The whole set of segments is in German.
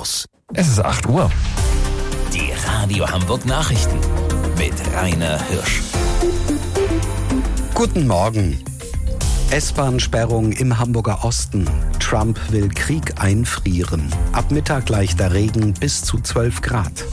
Servus. Es ist 8 Uhr. Die Radio Hamburg Nachrichten mit Rainer Hirsch. Guten Morgen. S-Bahn-Sperrung im Hamburger Osten. Trump will Krieg einfrieren. Ab Mittag leichter Regen bis zu 12 Grad.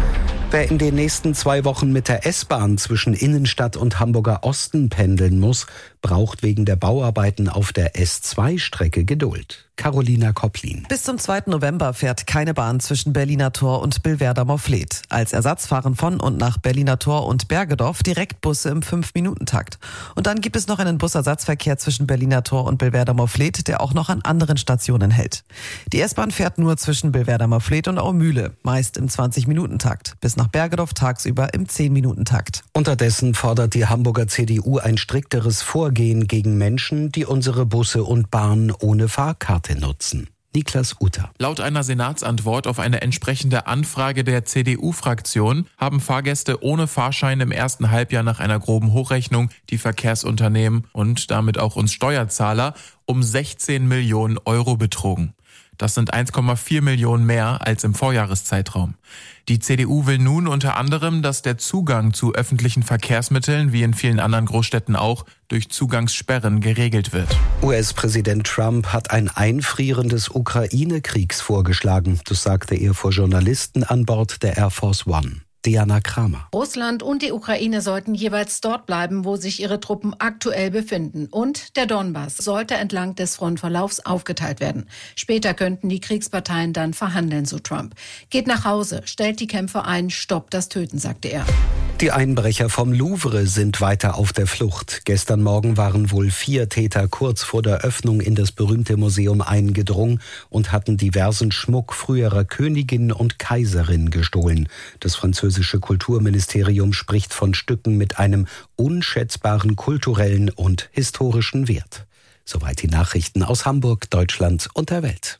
Wer in den nächsten 2 Wochen mit der S-Bahn zwischen Innenstadt und Hamburger Osten pendeln muss, braucht wegen der Bauarbeiten auf der S2-Strecke Geduld. Carolina Kopplin. Bis zum 2. November fährt keine Bahn zwischen Berliner Tor und Billwerder-Morfleet. Als Ersatz fahren von und nach Berliner Tor und Bergedorf Direktbusse im 5-Minuten-Takt. Und dann gibt es noch einen Busersatzverkehr zwischen Berliner Tor und Billwerder-Morfleet, der auch noch an anderen Stationen hält. Die S-Bahn fährt nur zwischen Billwerder-Morfleet und Aumühle, meist im 20-Minuten-Takt. Bis nach Bergedorf tagsüber im 10-Minuten-Takt. Unterdessen fordert die Hamburger CDU ein strikteres Vorgehen gegen Menschen, die unsere Busse und Bahnen ohne Fahrkarte nutzen. Niklas Utter. Laut einer Senatsantwort auf eine entsprechende Anfrage der CDU-Fraktion haben Fahrgäste ohne Fahrschein im ersten Halbjahr nach einer groben Hochrechnung die Verkehrsunternehmen und damit auch uns Steuerzahler um 16 Millionen Euro betrogen. Das sind 1,4 Millionen mehr als im Vorjahreszeitraum. Die CDU will nun unter anderem, dass der Zugang zu öffentlichen Verkehrsmitteln, wie in vielen anderen Großstädten auch, durch Zugangssperren geregelt wird. US-Präsident Trump hat ein Einfrieren des Ukraine-Kriegs vorgeschlagen. Das sagte er vor Journalisten an Bord der Air Force One. Diana Kramer. Russland und die Ukraine sollten jeweils dort bleiben, wo sich ihre Truppen aktuell befinden. Und der Donbass sollte entlang des Frontverlaufs aufgeteilt werden. Später könnten die Kriegsparteien dann verhandeln, so Trump. Geht nach Hause, stellt die Kämpfe ein, stoppt das Töten, sagte er. Die Einbrecher vom Louvre sind weiter auf der Flucht. Gestern Morgen waren wohl 4 Täter kurz vor der Öffnung in das berühmte Museum eingedrungen und hatten diversen Schmuck früherer Königin und Kaiserin gestohlen. Das französische Kulturministerium spricht von Stücken mit einem unschätzbaren kulturellen und historischen Wert. Soweit die Nachrichten aus Hamburg, Deutschland und der Welt.